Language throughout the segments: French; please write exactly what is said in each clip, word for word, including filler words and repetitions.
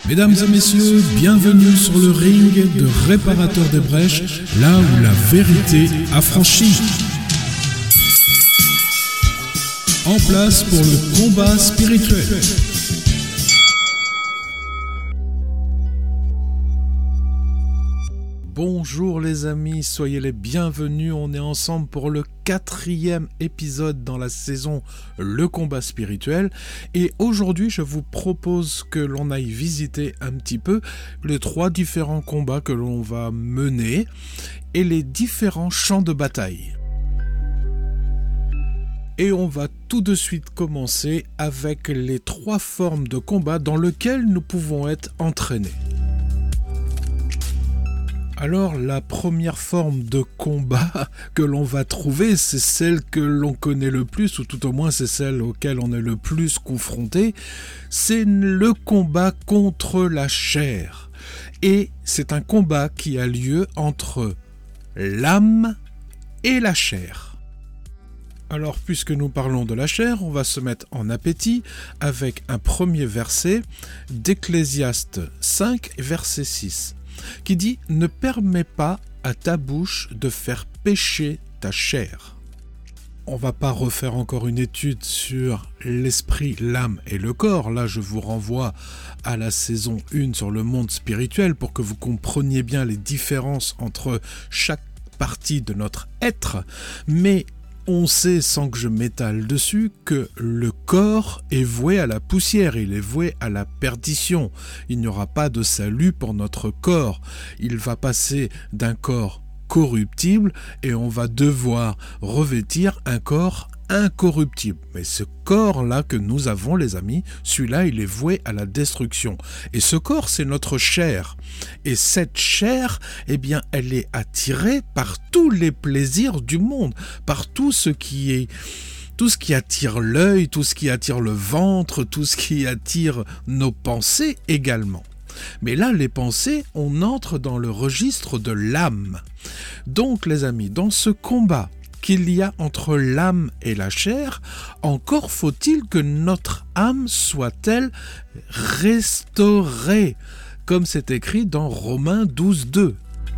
Mesdames et messieurs, bienvenue sur le ring de Réparateur des Brèches, là où la vérité a franchi. En place pour le combat spirituel. Bonjour les amis, soyez les bienvenus, on est ensemble pour le quatrième épisode dans la saison Le combat spirituel et aujourd'hui je vous propose que l'on aille visiter un petit peu les trois différents combats que l'on va mener et les différents champs de bataille. Et on va tout de suite commencer avec les trois formes de combat dans lesquelles nous pouvons être entraînés. Alors la première forme de combat que l'on va trouver, c'est celle que l'on connaît le plus, ou tout au moins c'est celle auquel on est le plus confronté, c'est le combat contre la chair. Et c'est un combat qui a lieu entre l'âme et la chair. Alors puisque nous parlons de la chair, on va se mettre en appétit avec un premier verset d'Ecclésiaste cinq, verset six. Qui dit « Ne permets pas à ta bouche de faire pécher ta chair ». On va pas refaire encore une étude sur l'esprit, l'âme et le corps. Là, je vous renvoie à la saison un sur le monde spirituel pour que vous compreniez bien les différences entre chaque partie de notre être. Mais on sait, sans que je m'étale dessus, que le corps est voué à la poussière, il est voué à la perdition. Il n'y aura pas de salut pour notre corps. Il va passer d'un corps corruptible et on va devoir revêtir un corps incorruptible. Mais ce corps-là que nous avons, les amis, celui-là, il est voué à la destruction. Et ce corps, c'est notre chair. Et cette chair, eh bien, elle est attirée par tous les plaisirs du monde, par tout ce qui est, tout ce qui attire l'œil, tout ce qui attire le ventre, tout ce qui attire nos pensées également. Mais là, les pensées, on entre dans le registre de l'âme. Donc, les amis, dans ce combat qu'il y a entre l'âme et la chair, encore faut-il que notre âme soit-elle restaurée, comme c'est écrit dans Romains douze, deux.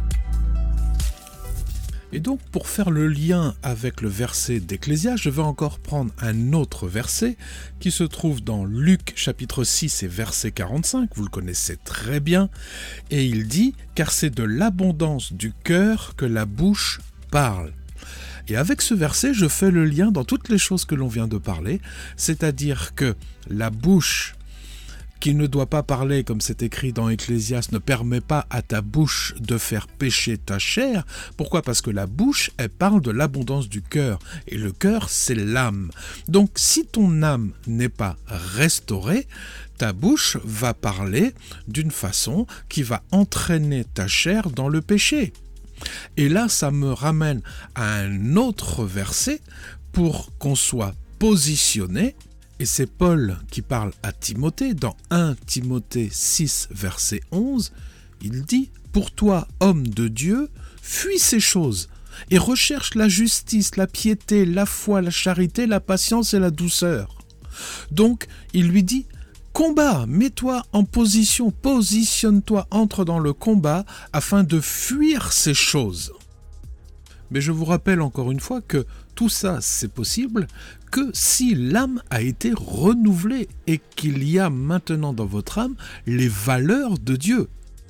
Et donc, pour faire le lien avec le verset d'Ecclésiaste, je vais encore prendre un autre verset qui se trouve dans Luc chapitre six et verset quarante-cinq, vous le connaissez très bien, et il dit « Car c'est de l'abondance du cœur que la bouche parle ». Et avec ce verset, je fais le lien dans toutes les choses que l'on vient de parler, c'est-à-dire que la bouche qui ne doit pas parler, comme c'est écrit dans Ecclésiaste, ne permet pas à ta bouche de faire pécher ta chair. Pourquoi ? Parce que la bouche, elle parle de l'abondance du cœur, et le cœur, c'est l'âme. Donc, si ton âme n'est pas restaurée, ta bouche va parler d'une façon qui va entraîner ta chair dans le péché. Et là, ça me ramène à un autre verset pour qu'on soit positionné. Et c'est Paul qui parle à Timothée dans premier Timothée six, verset onze. Il dit « Pour toi, homme de Dieu, fuis ces choses et recherche la justice, la piété, la foi, la charité, la patience et la douceur. » Donc, il lui dit « Combat, mets-toi en position, positionne-toi, entre dans le combat afin de fuir ces choses. » Mais je vous rappelle encore une fois que tout ça, c'est possible que si l'âme a été renouvelée et qu'il y a maintenant dans votre âme les valeurs de Dieu.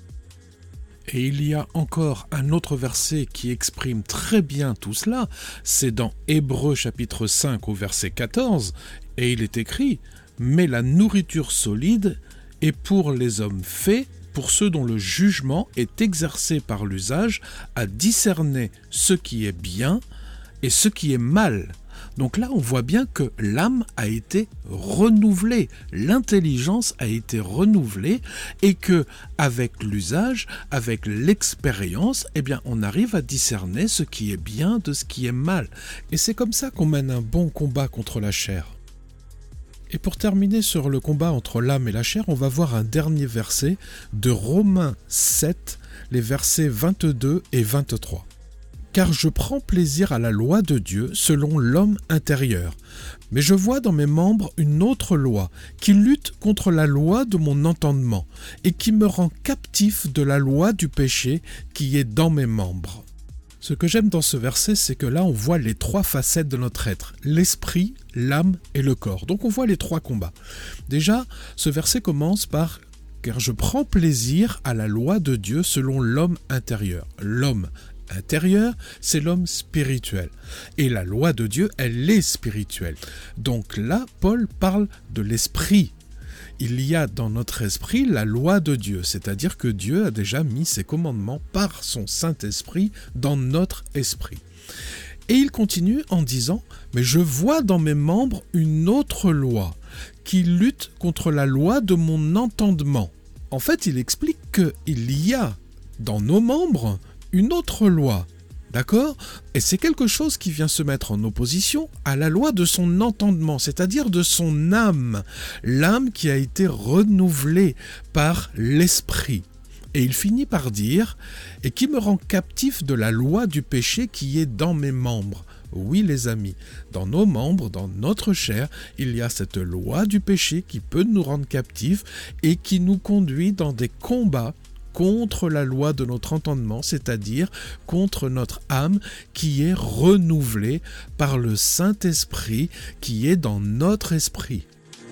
Et il y a encore un autre verset qui exprime très bien tout cela, c'est dans Hébreux chapitre cinq au verset quatorze, et il est écrit « Mais la nourriture solide est pour les hommes faits, pour ceux dont le jugement est exercé par l'usage, à discerner ce qui est bien et ce qui est mal. » Donc là, on voit bien que l'âme a été renouvelée, l'intelligence a été renouvelée et que avec l'usage, avec l'expérience, eh bien, on arrive à discerner ce qui est bien de ce qui est mal. Et c'est comme ça qu'on mène un bon combat contre la chair. Et pour terminer sur le combat entre l'âme et la chair, on va voir un dernier verset de Romains sept, les versets vingt-deux et vingt-trois. car je prends plaisir à la loi de Dieu selon l'homme intérieur. Mais je vois dans mes membres une autre loi, qui lutte contre la loi de mon entendement, et qui me rend captif de la loi du péché qui est dans mes membres. » Ce que j'aime dans ce verset, c'est que là, on voit les trois facettes de notre être, l'esprit, l'âme et le corps. Donc on voit les trois combats. Déjà, ce verset commence par « Car je prends plaisir à la loi de Dieu selon l'homme intérieur ». L'homme intérieur, c'est l'homme spirituel. Et la loi de Dieu, elle est spirituelle. Donc là, Paul parle de l'esprit. Il y a dans notre esprit la loi de Dieu, c'est-à-dire que Dieu a déjà mis ses commandements par son Saint-Esprit dans notre esprit. Et il continue en disant « Mais je vois dans mes membres une autre loi qui lutte contre la loi de mon entendement. » En fait, il explique qu'il y a dans nos membres une autre loi. D'accord ? Et c'est quelque chose qui vient se mettre en opposition à la loi de son entendement, c'est-à-dire de son âme, l'âme qui a été renouvelée par l'esprit. Et il finit par dire « Et qui me rend captif de la loi du péché qui est dans mes membres ». Oui les amis, dans nos membres, dans notre chair, il y a cette loi du péché qui peut nous rendre captifs et qui nous conduit dans des combats contre la loi de notre entendement, c'est-à-dire contre notre âme qui est renouvelée par le Saint-Esprit qui est dans notre esprit.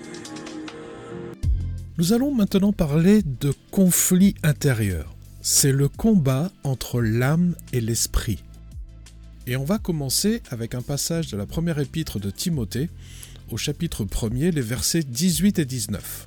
Nous allons maintenant parler de conflit intérieur. C'est le combat entre l'âme et l'esprit. Et on va commencer avec un passage de la première épître de Timothée, au chapitre premier, les versets dix-huit et dix-neuf.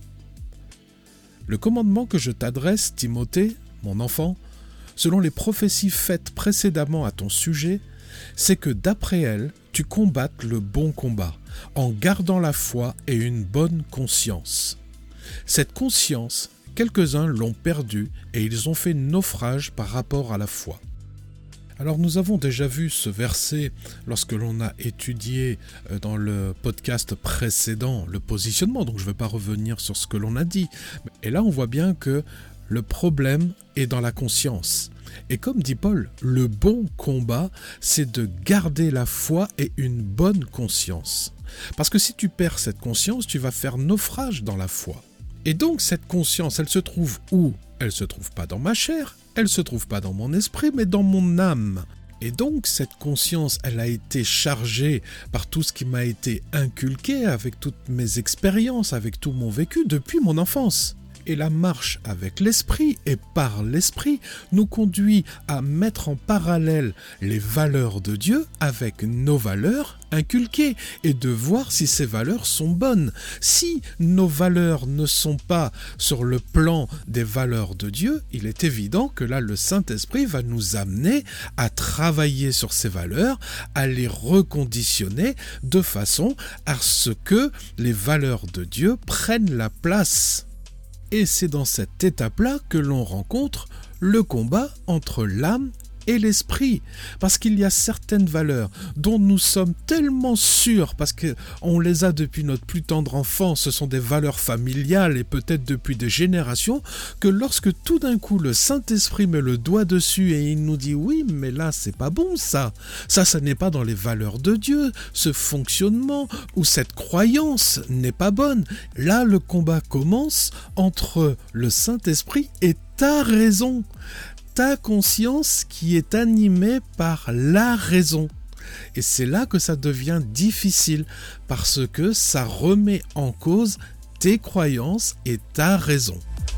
Le commandement que je t'adresse, Timothée, mon enfant, selon les prophéties faites précédemment à ton sujet, c'est que d'après elles, tu combattes le bon combat, en gardant la foi et une bonne conscience. Cette conscience, quelques-uns l'ont perdue et ils ont fait naufrage par rapport à la foi. Alors nous avons déjà vu ce verset lorsque l'on a étudié dans le podcast précédent le positionnement, donc je ne vais pas revenir sur ce que l'on a dit. Et là on voit bien que le problème est dans la conscience. Et comme dit Paul, le bon combat, c'est de garder la foi et une bonne conscience. Parce que si tu perds cette conscience, tu vas faire naufrage dans la foi. Et donc cette conscience, elle se trouve où ? Elle ne se trouve pas dans ma chair, elle ne se trouve pas dans mon esprit, mais dans mon âme. Et donc cette conscience, elle a été chargée par tout ce qui m'a été inculqué avec toutes mes expériences, avec tout mon vécu depuis mon enfance. Et la marche avec l'esprit et par l'esprit nous conduit à mettre en parallèle les valeurs de Dieu avec nos valeurs inculquées et de voir si ces valeurs sont bonnes. Si nos valeurs ne sont pas sur le plan des valeurs de Dieu, il est évident que là le Saint-Esprit va nous amener à travailler sur ces valeurs, à les reconditionner de façon à ce que les valeurs de Dieu prennent la place. Et c'est dans cette étape-là que l'on rencontre le combat entre l'âme et l'esprit. Parce qu'il y a certaines valeurs dont nous sommes tellement sûrs, parce qu'on les a depuis notre plus tendre enfance, ce sont des valeurs familiales et peut-être depuis des générations, que lorsque tout d'un coup le Saint-Esprit met le doigt dessus et il nous dit « oui, mais là c'est pas bon ça, ça, ça n'est pas dans les valeurs de Dieu, ce fonctionnement ou cette croyance n'est pas bonne ». Là le combat commence entre le Saint-Esprit et ta raison. Ta conscience qui est animée par la raison. Et c'est là que ça devient difficile, parce que ça remet en cause tes croyances et ta raison.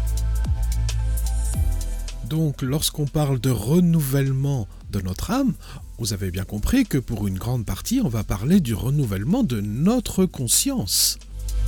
Donc, lorsqu'on parle de renouvellement de notre âme, vous avez bien compris que pour une grande partie, on va parler du renouvellement de notre conscience.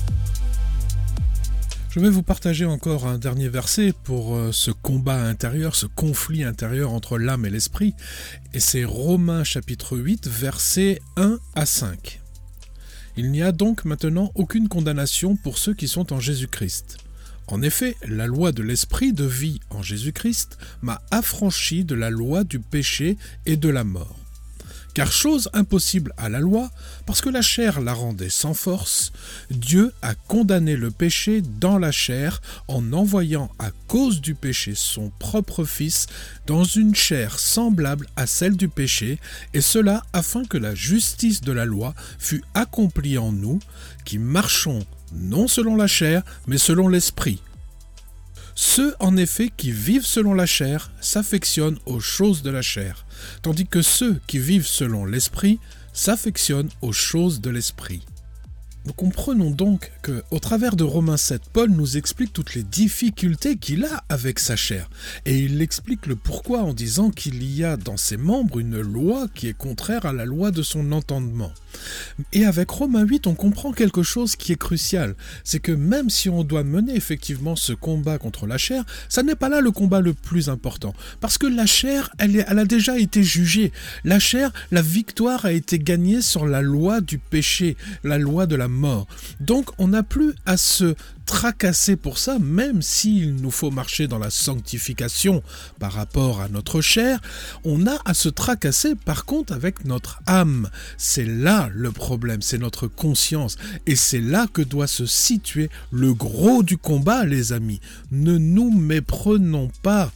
Je vais vous partager encore un dernier verset pour ce combat intérieur, ce conflit intérieur entre l'âme et l'esprit, et c'est Romains chapitre huit, versets un à cinq. Il n'y a donc maintenant aucune condamnation pour ceux qui sont en Jésus-Christ. En effet, la loi de l'esprit de vie en Jésus-Christ m'a affranchi de la loi du péché et de la mort. Car chose impossible à la loi, parce que la chair la rendait sans force, Dieu a condamné le péché dans la chair en envoyant à cause du péché son propre Fils dans une chair semblable à celle du péché, et cela afin que la justice de la loi fût accomplie en nous, qui marchons non selon la chair, mais selon l'esprit. Ceux, en effet, qui vivent selon la chair s'affectionnent aux choses de la chair, tandis que ceux qui vivent selon l'esprit s'affectionnent aux choses de l'esprit. Nous comprenons donc qu'au travers de Romains sept, Paul nous explique toutes les difficultés qu'il a avec sa chair. Et il explique le pourquoi en disant qu'il y a dans ses membres une loi qui est contraire à la loi de son entendement. Et avec Romains huit, on comprend quelque chose qui est crucial. C'est que même si on doit mener effectivement ce combat contre la chair, ça n'est pas là le combat le plus important. Parce que la chair, elle, est, elle a déjà été jugée. La chair, la victoire a été gagnée sur la loi du péché, la loi de la mort. Donc on n'a plus à se tracasser pour ça, même s'il nous faut marcher dans la sanctification par rapport à notre chair, on a à se tracasser par contre avec notre âme. C'est là le problème, c'est notre conscience, et c'est là que doit se situer le gros du combat, les amis. Ne nous méprenons pas.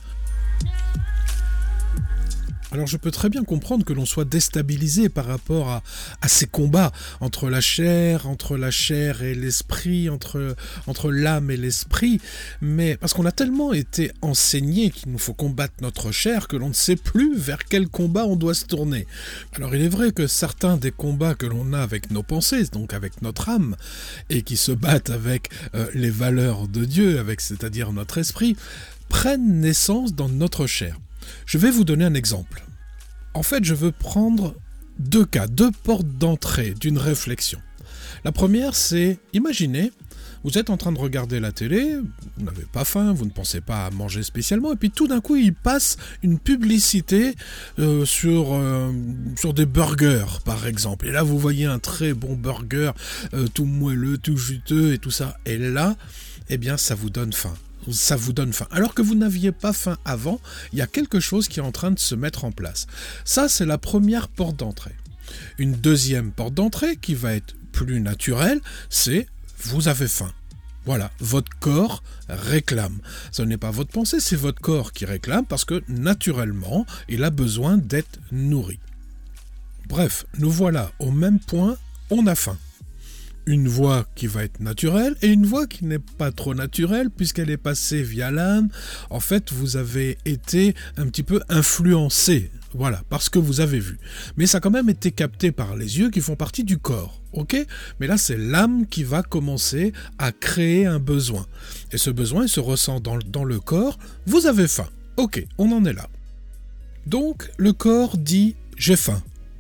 Alors je peux très bien comprendre que l'on soit déstabilisé par rapport à, à ces combats entre la chair, entre la chair et l'esprit, entre, entre l'âme et l'esprit, mais parce qu'on a tellement été enseigné qu'il nous faut combattre notre chair que l'on ne sait plus vers quel combat on doit se tourner. Alors il est vrai que certains des combats que l'on a avec nos pensées, donc avec notre âme, et qui se battent avec euh, les valeurs de Dieu, avec c'est-à-dire notre esprit, prennent naissance dans notre chair. Je vais vous donner un exemple. En fait, je veux prendre deux cas, deux portes d'entrée d'une réflexion. La première, c'est, imaginez, vous êtes en train de regarder la télé, vous n'avez pas faim, vous ne pensez pas à manger spécialement, et puis tout d'un coup, il passe une publicité euh, sur, euh, sur des burgers, par exemple. Et là, vous voyez un très bon burger, euh, tout moelleux, tout juteux et tout ça. Et là, eh bien, ça vous donne faim. Ça vous donne faim. Alors que vous n'aviez pas faim avant, il y a quelque chose qui est en train de se mettre en place. Ça, c'est la première porte d'entrée. Une deuxième porte d'entrée qui va être plus naturelle, c'est vous avez faim. Voilà, votre corps réclame. Ce n'est pas votre pensée, c'est votre corps qui réclame parce que naturellement, il a besoin d'être nourri. Bref, nous voilà au même point, on a faim. Une voie qui va être naturelle et une voie qui n'est pas trop naturelle puisqu'elle est passée via l'âme. En fait, vous avez été un petit peu influencé, voilà, parce que vous avez vu. Mais ça a quand même été capté par les yeux qui font partie du corps, ok ? Mais là, c'est l'âme qui va commencer à créer un besoin. Et ce besoin, il se ressent dans, dans le corps. Vous avez faim. Ok, on en est là. Donc, le corps dit « j'ai faim ».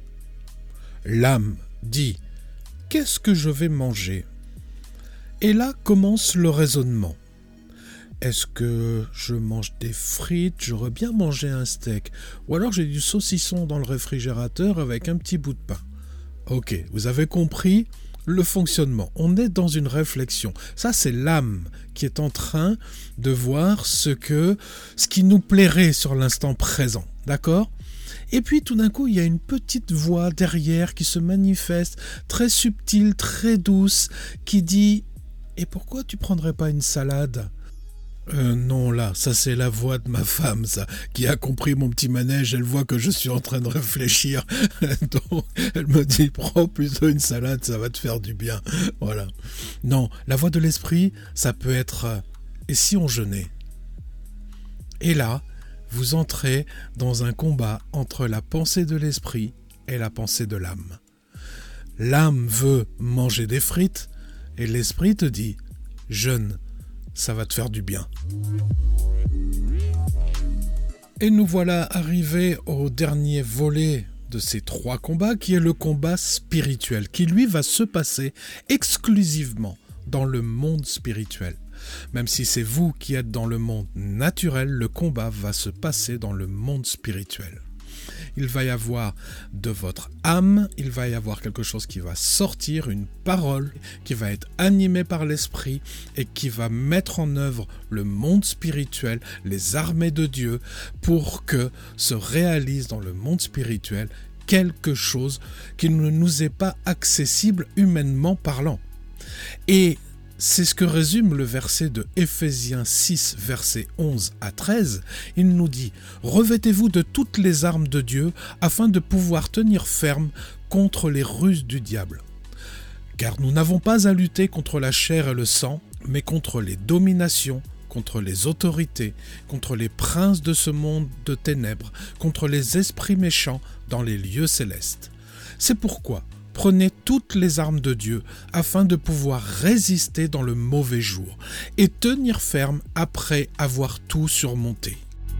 L'âme dit « qu'est-ce que je vais manger ?» Et là commence le raisonnement. Est-ce que je mange des frites? J'aurais bien mangé un steak. Ou alors j'ai du saucisson dans le réfrigérateur avec un petit bout de pain. Ok, vous avez compris le fonctionnement. On est dans une réflexion. Ça, c'est l'âme qui est en train de voir ce que, ce qui nous plairait sur l'instant présent. D'accord ? Et puis tout d'un coup, il y a une petite voix derrière qui se manifeste, très subtile, très douce, qui dit « Et pourquoi tu prendrais pas une salade ?» Euh, non, là, ça c'est la voix de ma femme, ça, qui a compris mon petit manège, elle voit que je suis en train de réfléchir, donc elle me dit, prends plutôt une salade, ça va te faire du bien, voilà. Non, la voix de l'esprit, ça peut être, euh, et si on jeûnait ? Et là, vous entrez dans un combat entre la pensée de l'esprit et la pensée de l'âme. L'âme veut manger des frites, et l'esprit te dit, jeûne, ça va te faire du bien. Et nous voilà arrivés au dernier volet de ces trois combats, qui est le combat spirituel, qui lui va se passer exclusivement dans le monde spirituel. Même si c'est vous qui êtes dans le monde naturel, le combat va se passer dans le monde spirituel. Il va y avoir de votre âme, il va y avoir quelque chose qui va sortir, une parole qui va être animée par l'esprit et qui va mettre en œuvre le monde spirituel, les armées de Dieu, pour que se réalise dans le monde spirituel quelque chose qui ne nous est pas accessible humainement parlant. Et c'est ce que résume le verset de Éphésiens six, versets onze à treize. Il nous dit « Revêtez-vous de toutes les armes de Dieu afin de pouvoir tenir ferme contre les ruses du diable. Car nous n'avons pas à lutter contre la chair et le sang, mais contre les dominations, contre les autorités, contre les princes de ce monde de ténèbres, contre les esprits méchants dans les lieux célestes. C'est pourquoi prenez toutes les armes de Dieu afin de pouvoir résister dans le mauvais jour et tenir ferme après avoir tout surmonté. »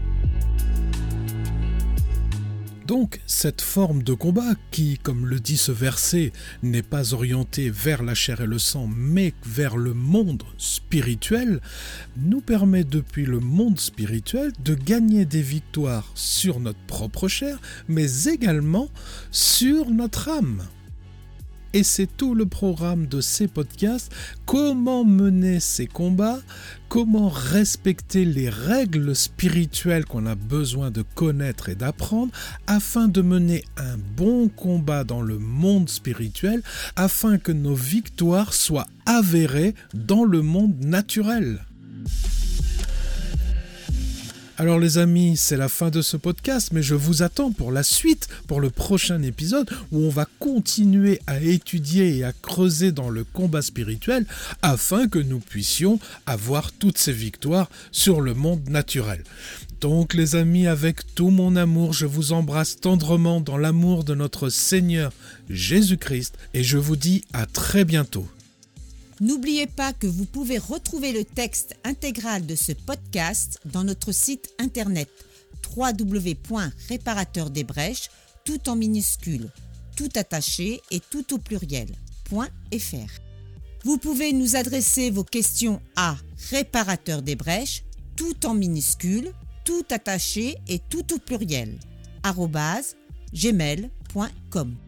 Donc, cette forme de combat qui, comme le dit ce verset, n'est pas orientée vers la chair et le sang, mais vers le monde spirituel, nous permet depuis le monde spirituel de gagner des victoires sur notre propre chair, mais également sur notre âme. Et c'est tout le programme de ces podcasts, comment mener ces combats, comment respecter les règles spirituelles qu'on a besoin de connaître et d'apprendre afin de mener un bon combat dans le monde spirituel, afin que nos victoires soient avérées dans le monde naturel. Alors les amis, c'est la fin de ce podcast, mais je vous attends pour la suite, pour le prochain épisode où on va continuer à étudier et à creuser dans le combat spirituel afin que nous puissions avoir toutes ces victoires sur le monde naturel. Donc les amis, avec tout mon amour, je vous embrasse tendrement dans l'amour de notre Seigneur Jésus-Christ et je vous dis à très bientôt. N'oubliez pas que vous pouvez retrouver le texte intégral de ce podcast dans notre site internet w w w point réparateur des brèches, tout en minuscules, tout attaché et tout au pluriel, .fr. Vous pouvez nous adresser vos questions à réparateur des brèches, tout en minuscules, tout attaché et tout au pluriel, arobase gmail point com.